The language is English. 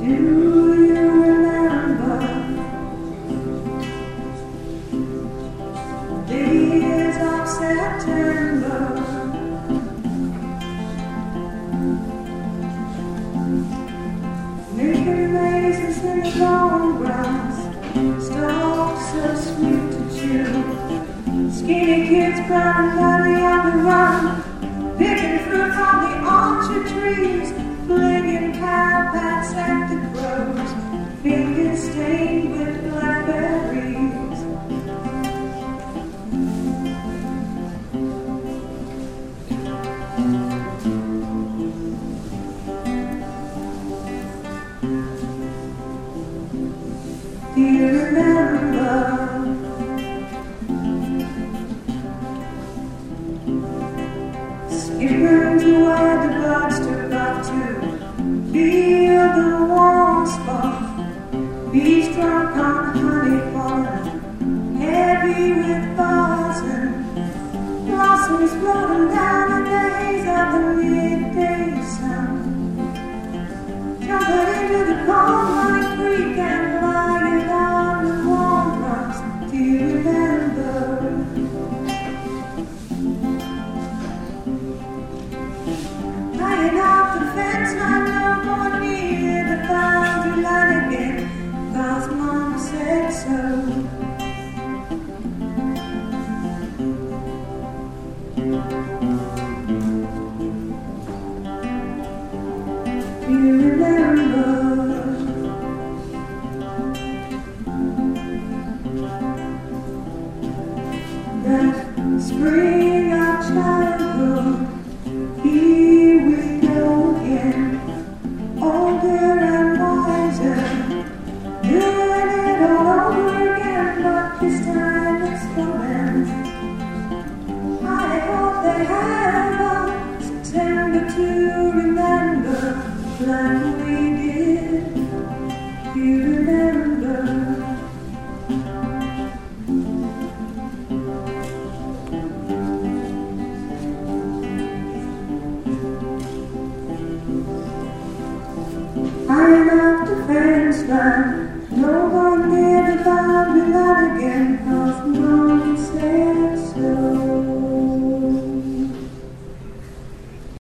Do you remember the days of September? Naked raisins in the long grass, stalks so sweet to chew. Skinny kids primarily on the run, picking fruit from the orchard trees, flinging cowpats at the crows, fingers stained with blackberries. Do you remember skipping to where the birds took off to feel the warm spot, bees drunk on honey pollen, heavy with buzz and blossoms floating down in the haze of the midday sun, jumping into the cold running creek and lying on the warm rocks. Do you remember? Hanging off the fence, not no more near the boundary line again, 'cause Mama said so. Do you remember that spring of childhood? Here we go again, older and wiser, doing it all over again, but this time it's romance. I hope they have a September to remember, like we did. Do you remember? I'm off the fence line, no one near the boundary line again, 'cause Mom said